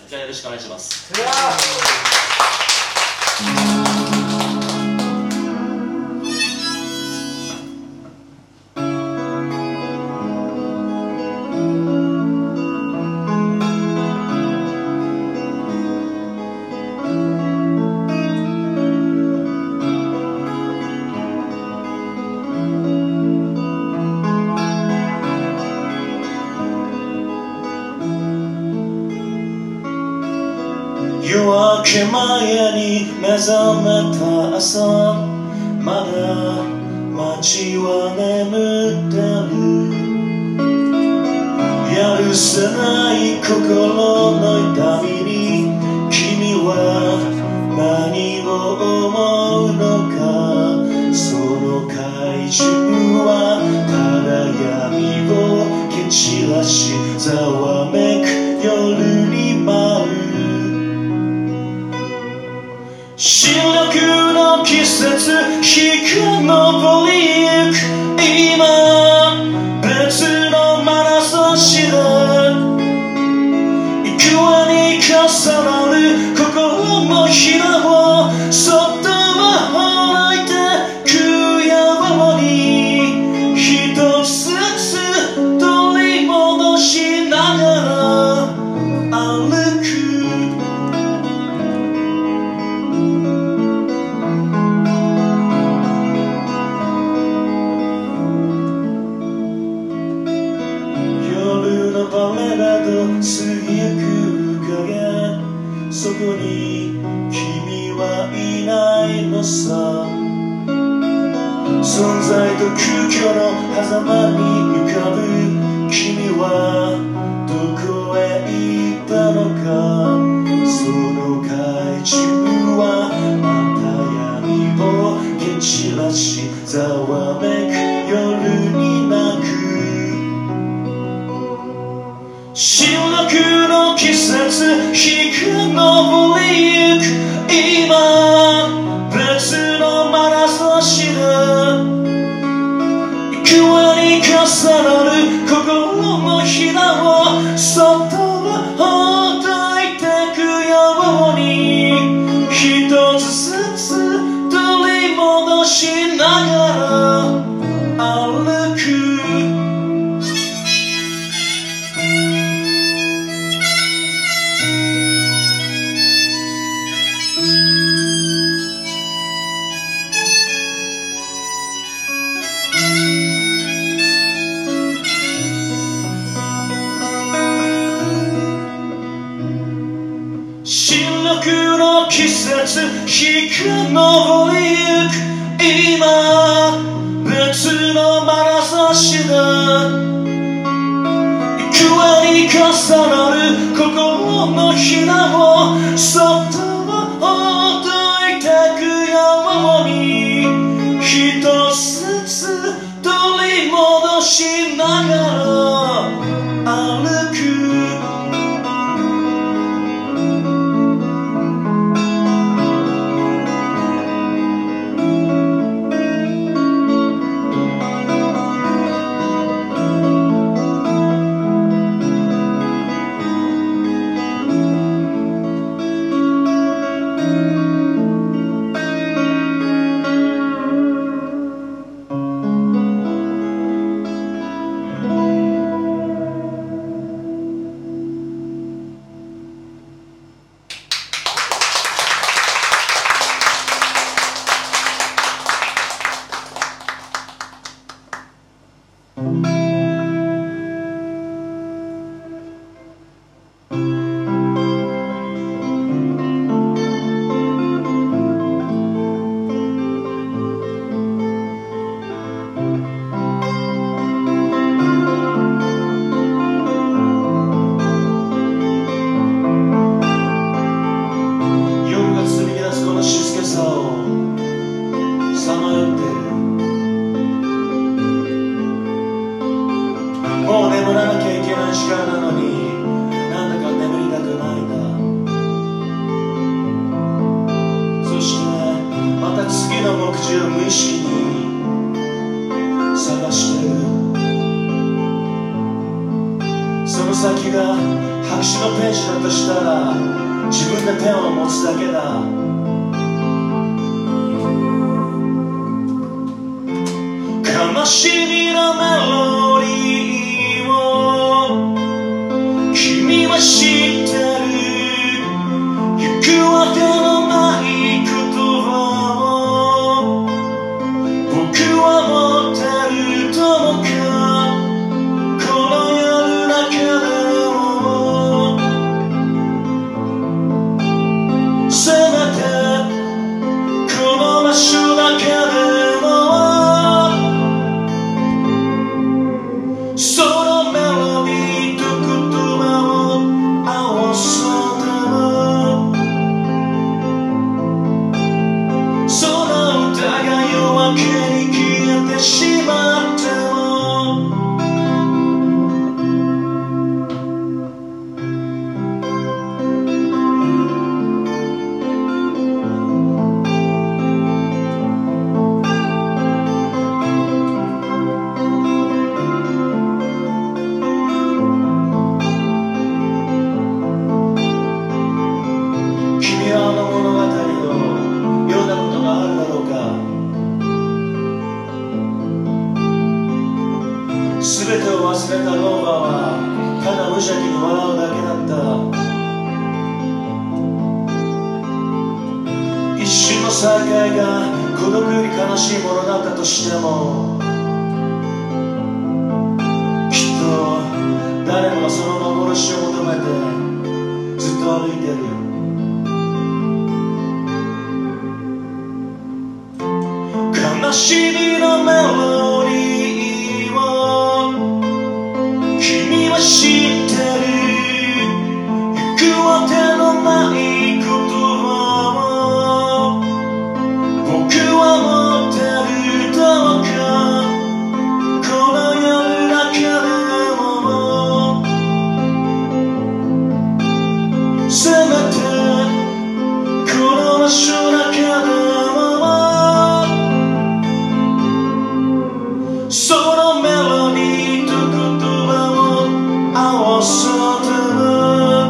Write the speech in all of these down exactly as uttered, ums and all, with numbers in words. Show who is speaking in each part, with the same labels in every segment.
Speaker 1: じゃあよろしくお願いします。
Speaker 2: 夜明け前に目覚めた朝、まだ街は眠ってる。やるせない心の痛みに君は何を思うのか。その怪獣はただ闇を蹴散らしざわめく夜に舞う。新緑の季節、日が昇りゆく今、別の眼差しで幾重に重なる心のひだをそっとほどいてくように、一つずつ取り戻しながら歩く。バレなど過ぎゆく影、そこに君はいないのさ。存在と空虚の狭間に浮かぶ君はどこへ行ったのか。その怪獣はまた闇を蹴散らしざわめく夜に泣く。新緑の季節、日が昇りゆく今、別の眼差しで幾重に重なる心のひだをそっとほどいてくように、一つずつ取り戻しながら歩く。新緑の季節、日が昇りゆく今、別の眼差しで幾重に重なる心のひだをそっとほどいてくように、一つずつ取り戻しながら歩く。 としたら自分でペンを持つだけだ。悲しみのメロディーを君は知ってる。行くわけのない言葉を僕は持ってるともか。この夜だけでもせめてこの場所だけでもそのメロディーと言葉を合わせてもその歌が夜明けに消えてしまっても君はあの物語を読んだことがあるだろうか。全てを忘れた老婆はただ無邪気に笑うだけだった。一瞬の再会が孤独より悲しいものだったとしてもきっと誰もがその幻を求めてずっと歩いてる。悲しみのメロディーを君は知ってる。行くわけのない言葉を僕は持ってるどうか。この夜だけでもせめてこの場所だけでもそのメロディーと言葉を合わせても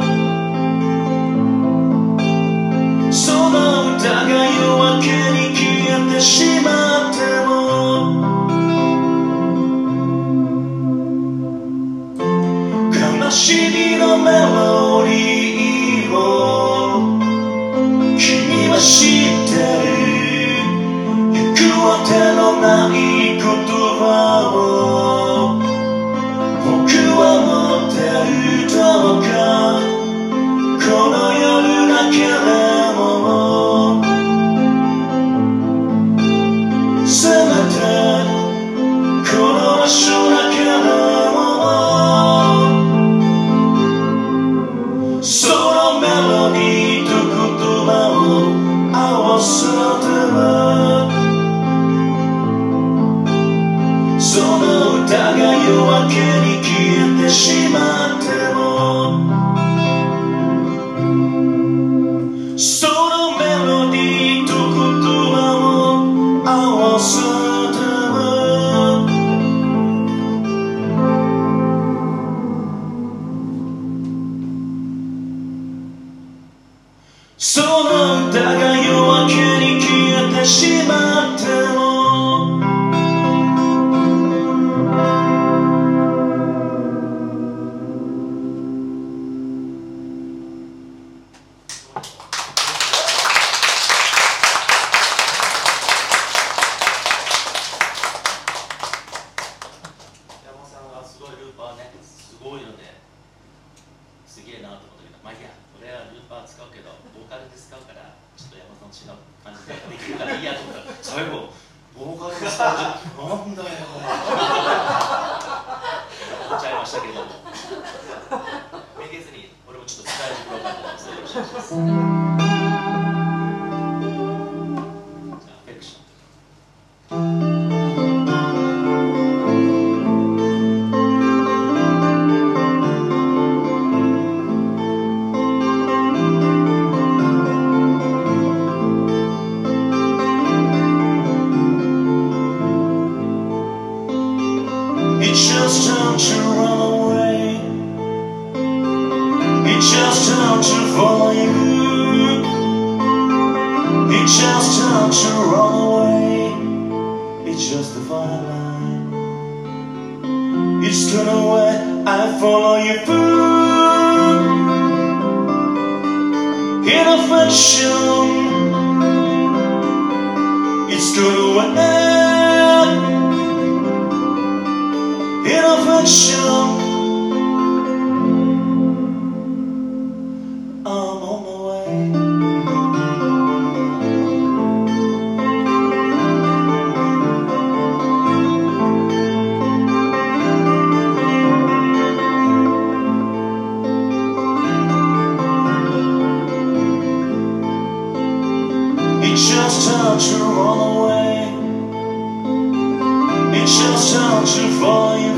Speaker 2: その歌が夜明けに消えてしまっても悲しみのメロディーを君は知ってる。行くわけのない言葉を僕は持ってるどうか。この夜だけでもせめてこの場所だけでもそのメロディーと言葉を合わせてもその歌が夜明けに消えてしまってもそのメロディーと言葉を合わせてもその歌が夜明けに消えてしまってもIt's just time to run away. It's just time to follow you. It just turned to run away. It's just a firelight. It's gone away. I follow you through. In affection, it's gone away. In affection, I'm on my way. It just turned to run away. It just turned to follow you.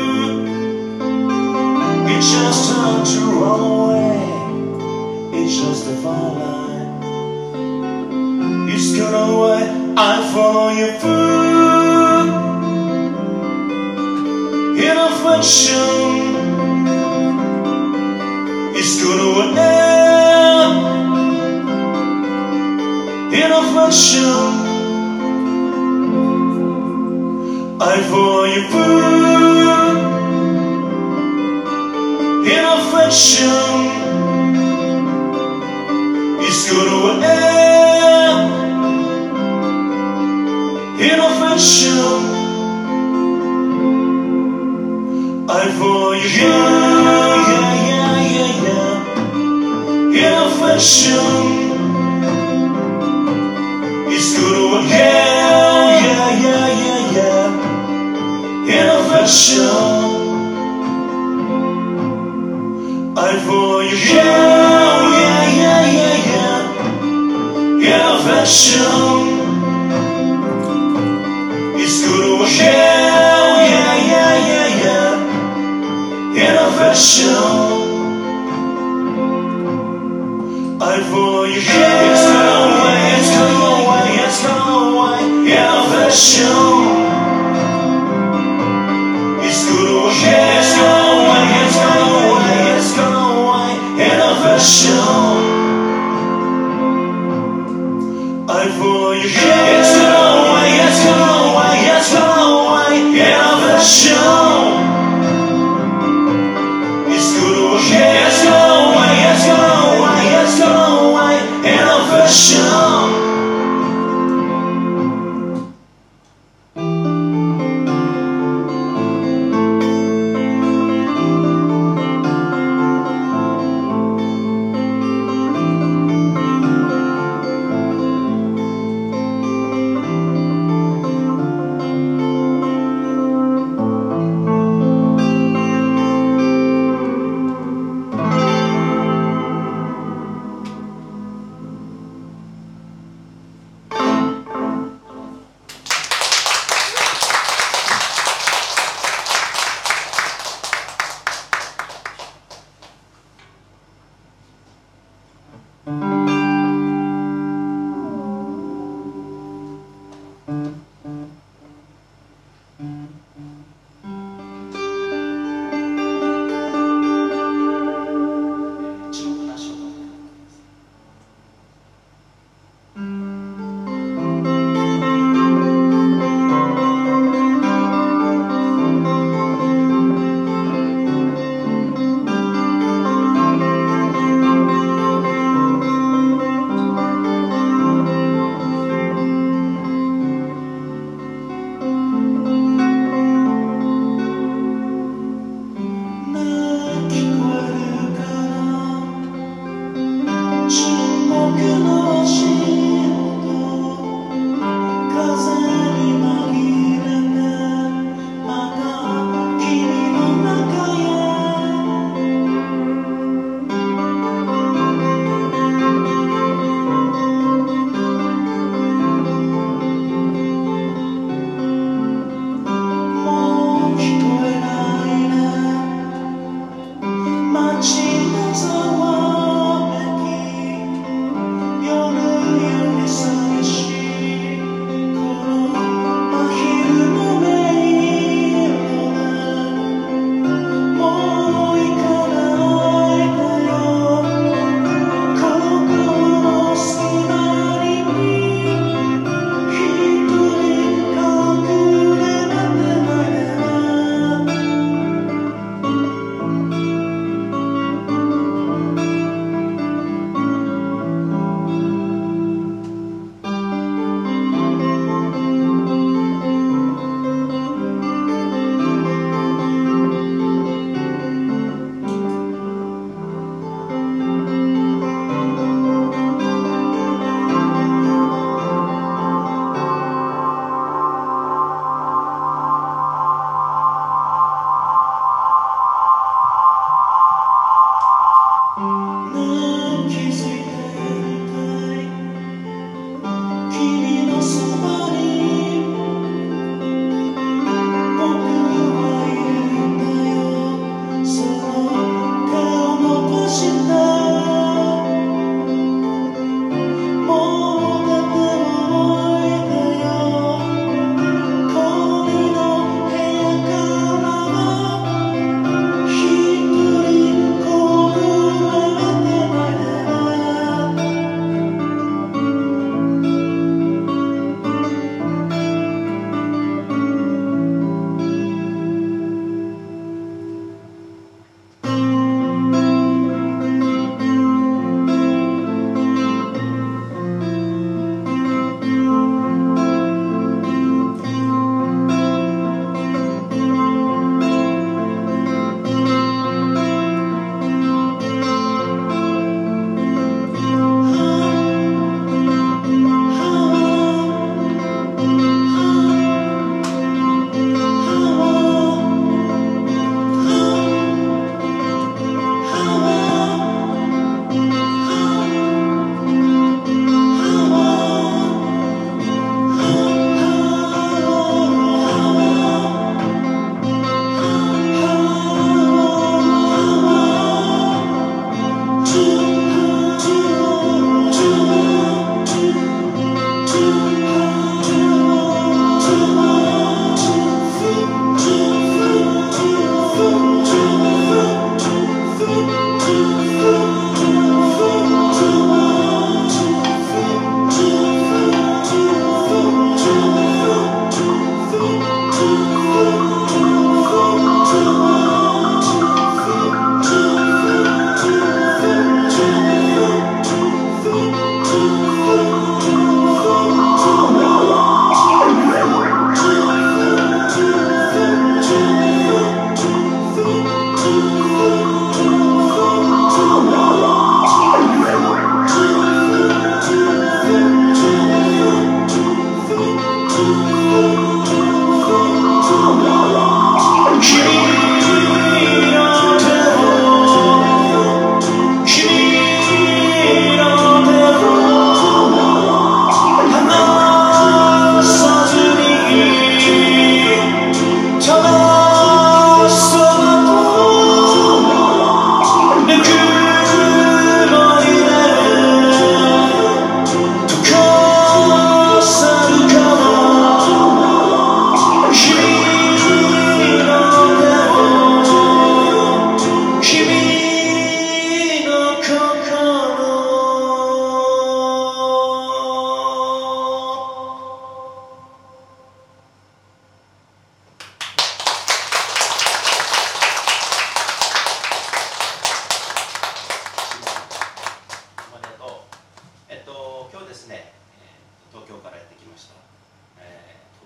Speaker 2: It just turned to run away. It's just a firelight. It's gone away. I follow you through. In affection, it's gone away. In affection, I follow you through. In affection, it's gone away. In affection, I follow you. Yeah, yeah, yeah, yeah, yeah. In affection, it's gone away. Yeah, yeah, yeah, yeah, yeah. In affection, I follow you. Yeah, yeah, yeah, yeah, yeah. In affection, it's gone away. Yeah, yeah, yeah, yeah, yeah. In affection, I follow you. It's gone away. It's gone away. It's gone away. In affection, it's gone away. It's gone away. It's gone away. It's gone away. In affection, I follow you. It's gone away. It's gone away. It's gone away. In affection, it's gone away. It's gone away. It's gone away. It's gone away. In affection.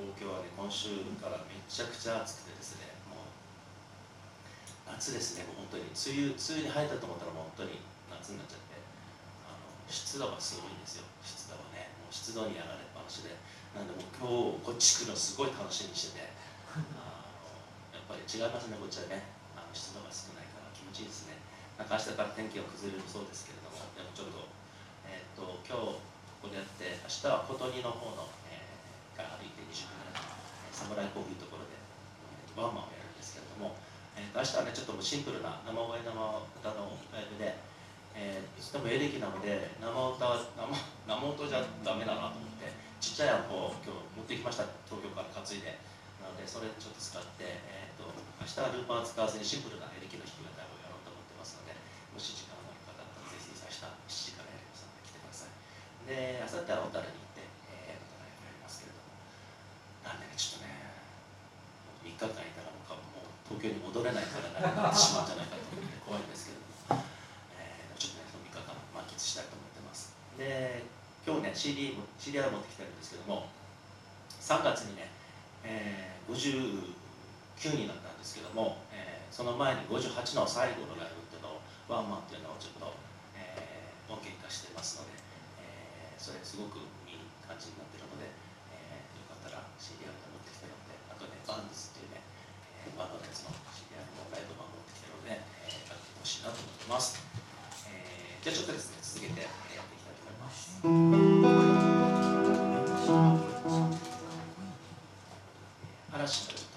Speaker 2: 東京はね、今週からめちゃくちゃ暑くてですね、もう夏ですね、もう本当に梅雨、梅雨に入ったと思ったらもう本当に夏になっちゃって、あの湿度がすごいんですよ。湿度はね、もう湿度にやられっぱなしで、なんでもう今日こっち来るのすごい楽しみにしてて、あのやっぱり違いますね、こっちはね、あの湿度が少ないから気持ちいいですね。なんか明日から天気が崩れるそうですけれども、でもちょっと、えー、っと今日ここでやって、明日は琴似の方の、えー、から歩いてにじゅっぷんぐらいのサムライコーヒーところで、えー、ワンマンをやるんですけれども、えー、明日はね、ちょっともうシンプルな生声生歌のライブで、えー、いつでもエレキなので生歌は 生, 生音じゃダメだなと思って、ちっちゃいアンプを今日持ってきました、東京から担いで。なのでそれちょっと使って、えー、と明日はルーパー使わずにシンプルなエレキの弾き語りをやろうと思ってますので、もし時間がある方だったらぜひ明日しちじからやりますので来てください。で、明後日は小樽に行って、えー、またライブやりますけれども、なんでね、ちょっとね、みっかかんいたらもう東京に戻れないからなってしまうんじゃないかと思って怖いんですけれども、えー、ちょっとね、そのみっかかん満喫したいと思ってます。で、今日ね、シーディー、シーディーアール 持ってきてるんですけども、さんがつにね、えー、ごじゅうきゅうになったんですけども、えー、その前にごじゅうはちの最後のライブっていうのを、ワンマンっていうのをちょっと、えー、音源化してますので、えー、それすごくいい感じになってるので、えー、よかったら シーディーアール で持ってきてるので、あとね、バンドスっていうね、えー、バンドのやつの シーディーアール のライブ版持ってきてるので、えー、やってほしいなと思ってます。えー、じゃあちょっとですね、続けてやっていきたいと思います。嵐が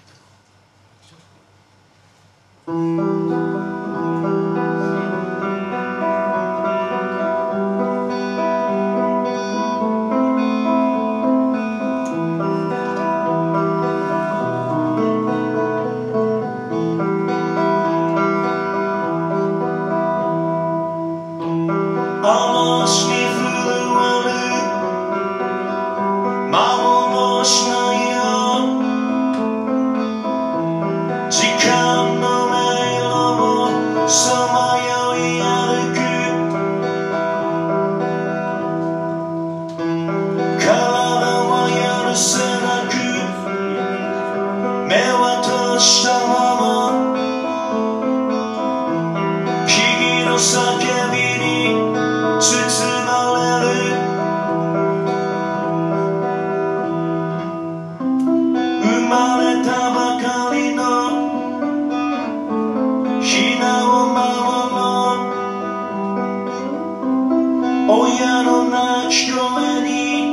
Speaker 2: 嵐に震わる幻のよ時間の迷路をさまよい歩く体は許せなく目は閉じたまま木々の叫びに包まれる生まれたばかりのひなを守ろう親の泣き声に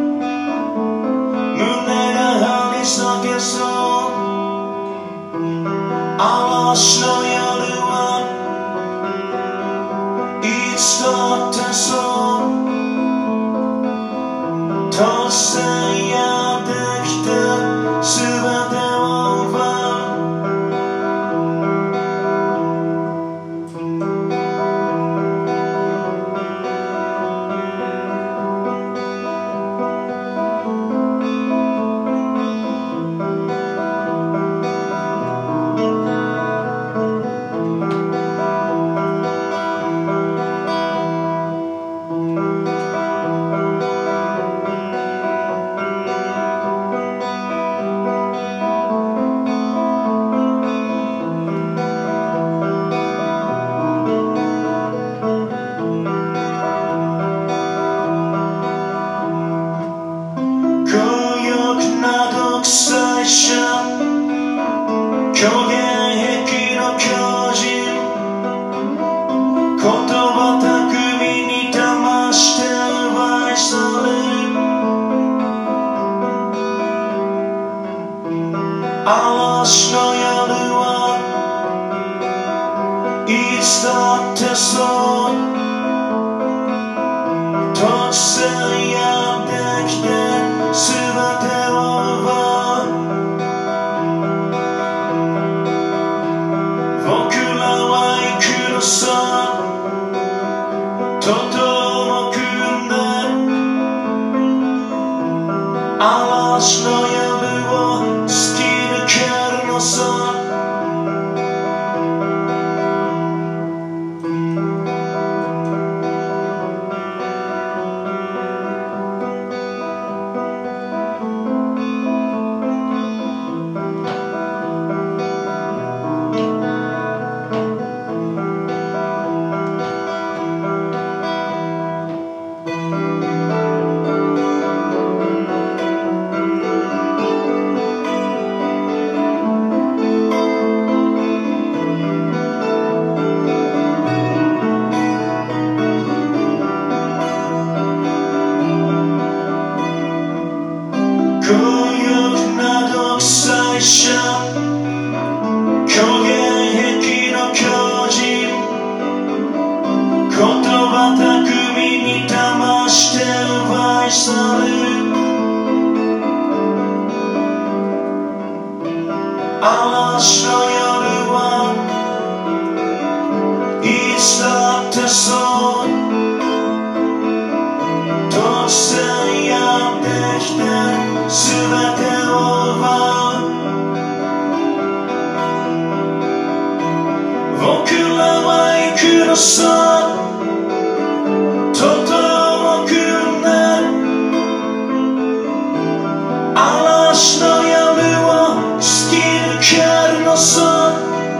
Speaker 2: 胸が張り裂けそう嵐の夜はいつだってそう突然やってきて全てを奪う最初虚言癖の巨人言葉巧みに騙して奪い去る嵐の夜はいつだってそう突然やってきて全てを奪うさととも組んで嵐の夜を突き抜けるのさに騙して奪い去る嵐の夜はいつだってそう突然やってきて全てを奪う僕らは行くのさとてもくね嵐の夜を突き抜けるのさ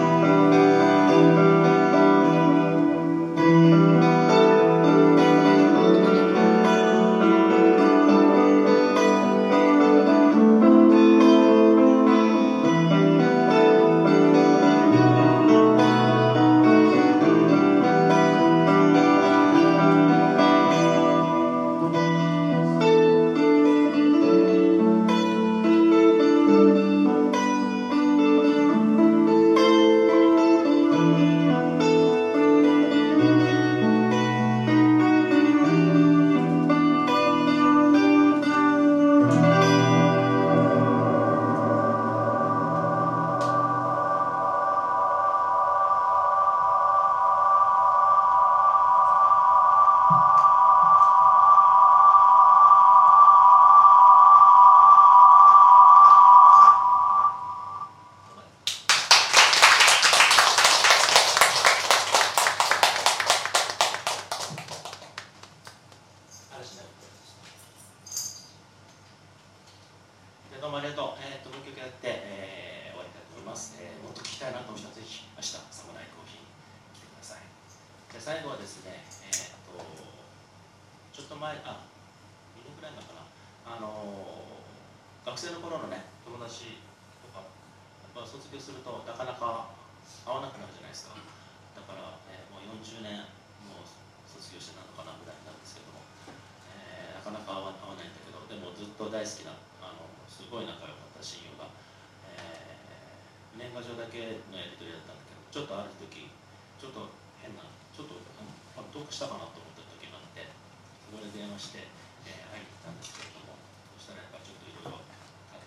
Speaker 2: どうもありがとう。えー、っと、もう一曲やって、えー、終わりたいと思います。えー、もっと聴きたいなと思う人はぜひ明日、サムライコーヒーに来てください。で、最後はですね、えー、っと、ちょっと前、あ、にねんくらい前かな、あのー、学生の頃のね、友達とか、やっぱ卒業するとなかなか会わなくなるじゃないですか。だから、えー、もうよんじゅうねん、もう卒業してなのかなぐらいなんですけども、えー、なかなか会わないんだけど、でもずっと大好きな、あのすごい仲良かった親友が、えー、年賀状だけのやり取りだったんだけど、ちょっとある時、ちょっと変な、ちょっとあどうかしたかなと思った時があって、そこで電話して、えー、会いに行ったんですけれども、そしたらやっぱちょっといろいろあった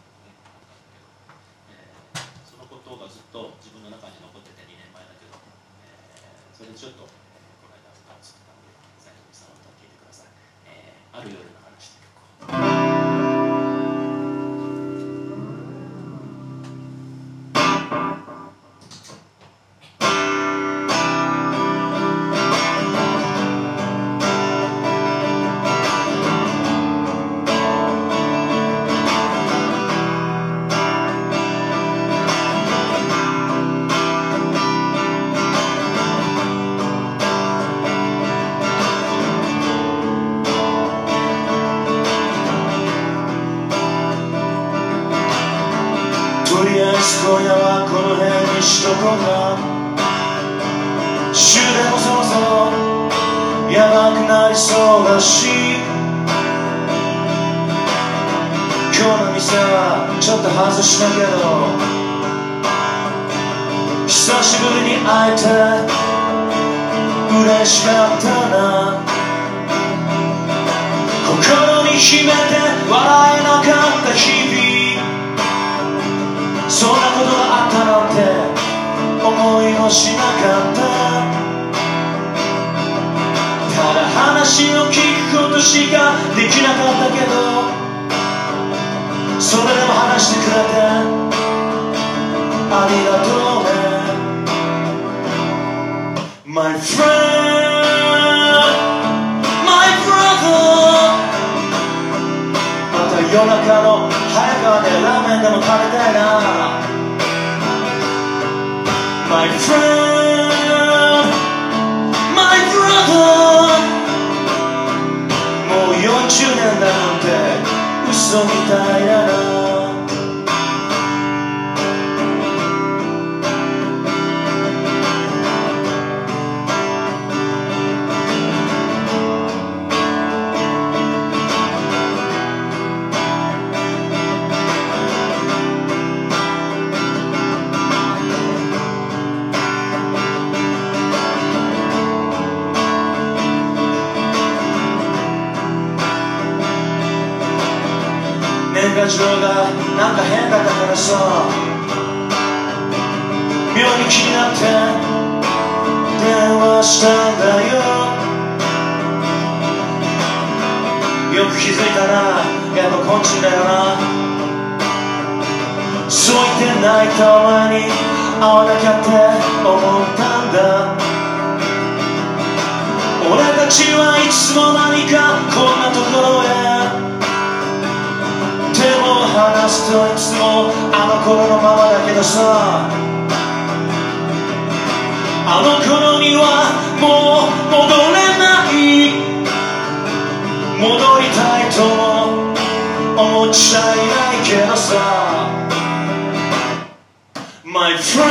Speaker 2: んだけど、えー、そのことがずっと自分の中に残っててにねんまえだけど、えー、それでちょっと、えー、この間歌を作ったので、最後にその歌を聴いてください。えー、ある夜の話という曲を。とりあえず今夜はこの辺にしとこうか。終電もそろそろやばくなりそうだし、今日の店はちょっと外したけど、久しぶりに会えて嬉しかったな。心に秘めて笑えなかった日々、そんなことがあったなんて思いもしなかった。ただ話を聞くことしかできなかったけど、それでも話してくれてありがとうね My friend, my brother。 また夜中の早川でラーメンでも食べたいな。 My friend, my brother。 もうよんじゅうねんだなんて嘘みたいだな。 年賀状がなんか変だったからさ、妙に気になって電話したんだよ。よく気づいたらやっぱこっちだよな。そう言って泣いたお前に会わなきゃって思ったんだ。俺たちはいつも何かこんなところへ手を離すといつもあの頃のままだけどさ、あの頃にはもう戻れない、戻りたいとも思っちゃいないけどさ My friend,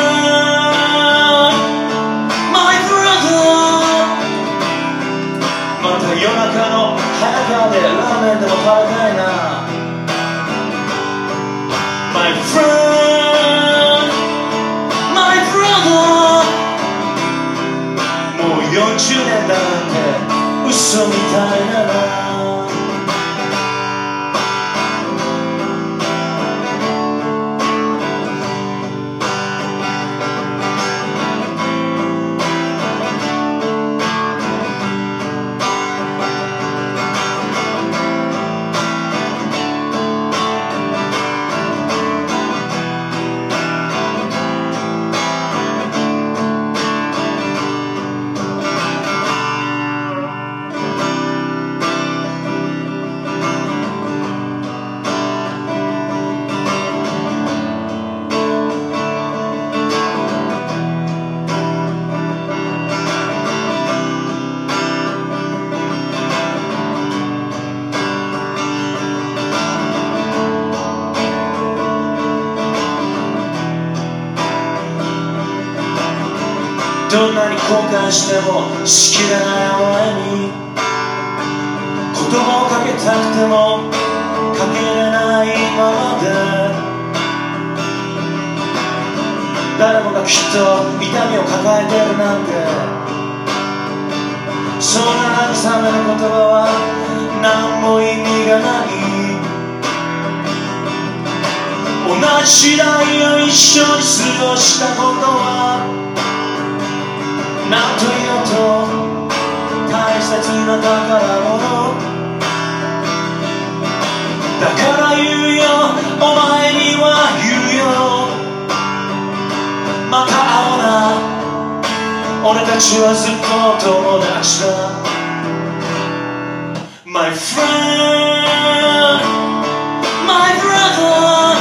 Speaker 2: my brother、 また夜中の早川でラーメンでも食べたいな。 My friend, my brother、 もうよんじゅうねんだなんて嘘みたいだな。どんなに後悔してもしきれないお前に言葉をかけたくてもかけれないままで、誰もがきっと痛みを抱えてるなんて、そんな慰めの言葉は何も意味がない。同じ時代を一緒に過ごしたことはなんと言おうと大切な宝物だから言うよ、お前には言うよ、また会おうな、俺たちはずっと友達だ。 My friend, my brother、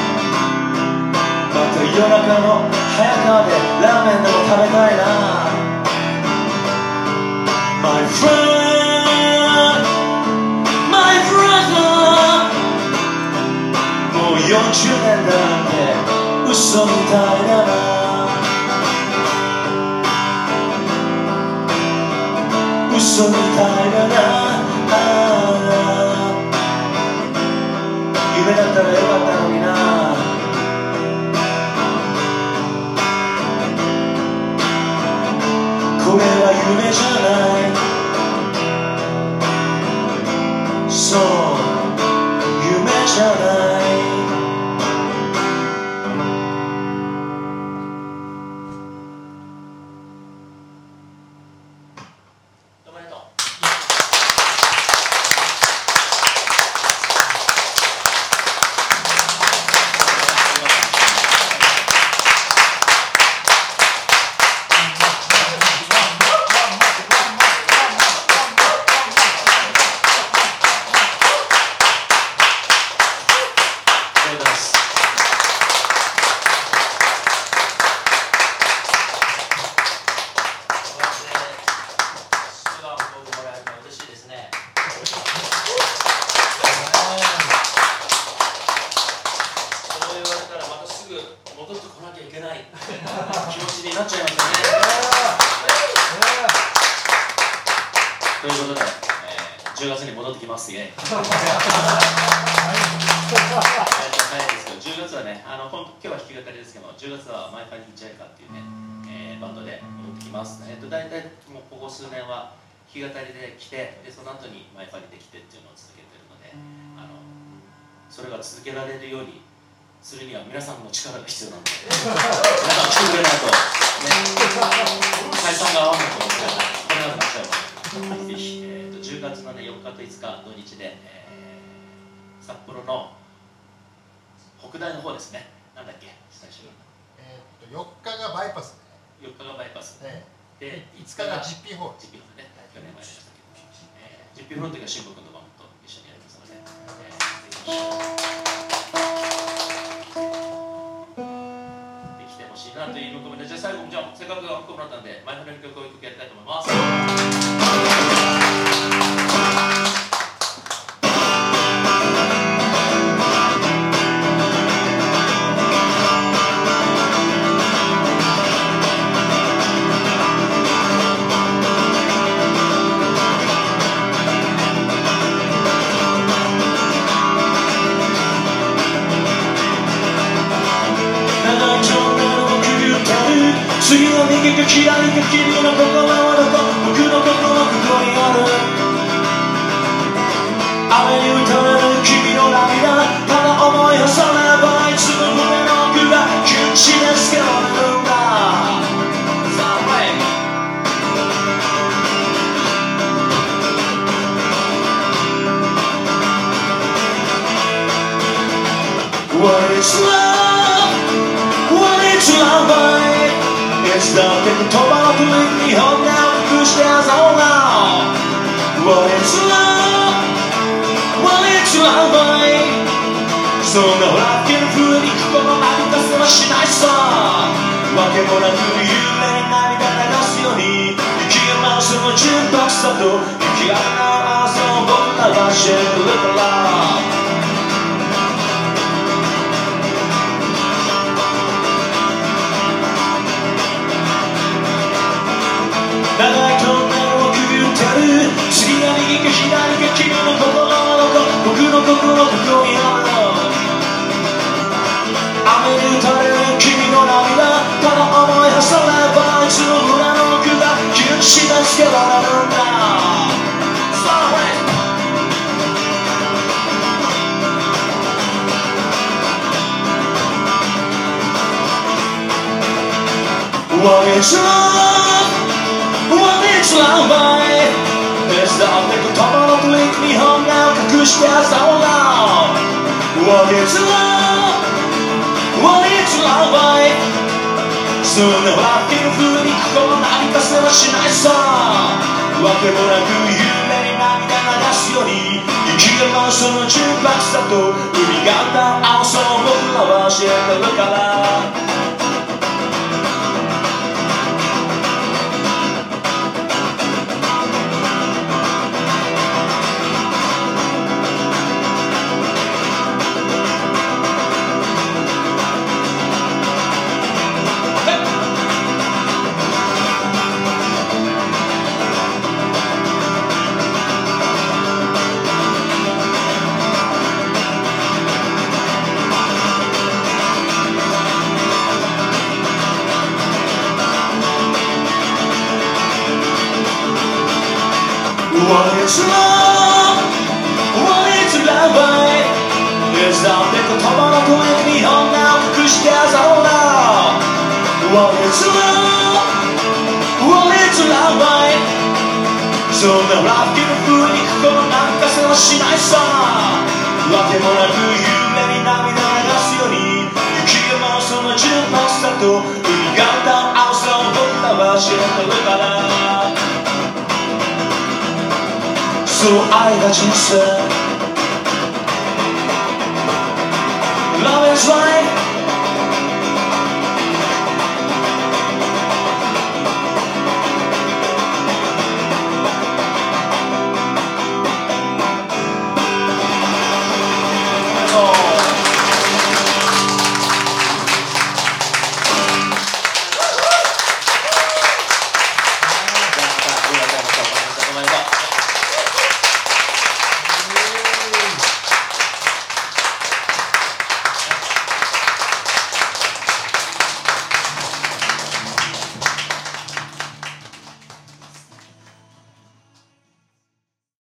Speaker 2: また夜中の早川でラーメンでも食べたいな。My friend, my brother、 もうよんじゅうねんだなんて嘘みたいだな。嘘みたいだな。夢だったらよかったのにな。これは夢じゃない、そう夢じゃない。どうもありがとう。戻ってこなきゃいけない気持ちになっちゃいますよね。ということで、えー、じゅうがつに戻ってきますね。早いですけど、じゅうがつはね、あの今日は弾き語りですけども、じゅうがつはマイファイヒッチハイカーっていうね、えー、バンドで戻ってきます。えっと大体もうここ数年は弾き語りで来て、でその後にマイファイで来てっていうのを続けてるので、あのそれが続けられるようにするには皆さんの力が必要なので皆さん来てくれないと、ね、解散が合わないと思ってこれなくなっちゃうのでぜひ、えー、とじゅうがつの、ね、よっかといつか土日で、えー、札幌の北大の方ですね。なんだっけ最初
Speaker 1: えー、とよっかがバイパス
Speaker 2: ねよっかがバイパス、ね、
Speaker 1: で
Speaker 2: いつかが
Speaker 1: ジッピー ホール
Speaker 2: ジッピー ホールね去年もやりましたけど、えー、ジッピー ホールの時は新聞君のバンドと一緒にやりますので、えー、ぜひできてほしいなという意味を込めて、じゃあ最後じゃあせっかくアンコールもらったんで前船の曲を一曲やりたいと思います。次は右か左か君の心はどこ僕の心はここにある雨に打たれる君の涙ただ思いをさればいつも胸の奥が窮地でつけられるんださあ What is love? What is love, babe? It's the thing to talk to me home now, push there's all now. What is love? What is love, babe? そんなほらける風に心なんかせはしないさ。わけもなく夢に涙流すように雪が舞うその純白さと雪がな朝を僕らは知ってるから長いトンネルをくぐってる次は右か左か君の心はどこ僕の心はここにある雨に打たれる君の涙ただ思いはさればいつも胸の奥が窮地でつけられるんだ What is love?What is love, babe? There's nothing to talk about, take me home now, 隠して朝を now. What is love? What is love, babe? そんなわけの風に心なんかせはしないさ。わけもなく夢に涙流すように雪が舞うその純白さと海が歌う青さを僕らは知ってるからWhat is love? What is love, babe? It's nothing to talk about, take me home now, 隠して朝を now. What is love? What is love, babe? そんなラッキーの風に心なんかせはしないさ。わけもなく夢に涙流すように雪が舞うその純白さと海が歌う青さを僕らは知ってるからそう愛が人生 Love is life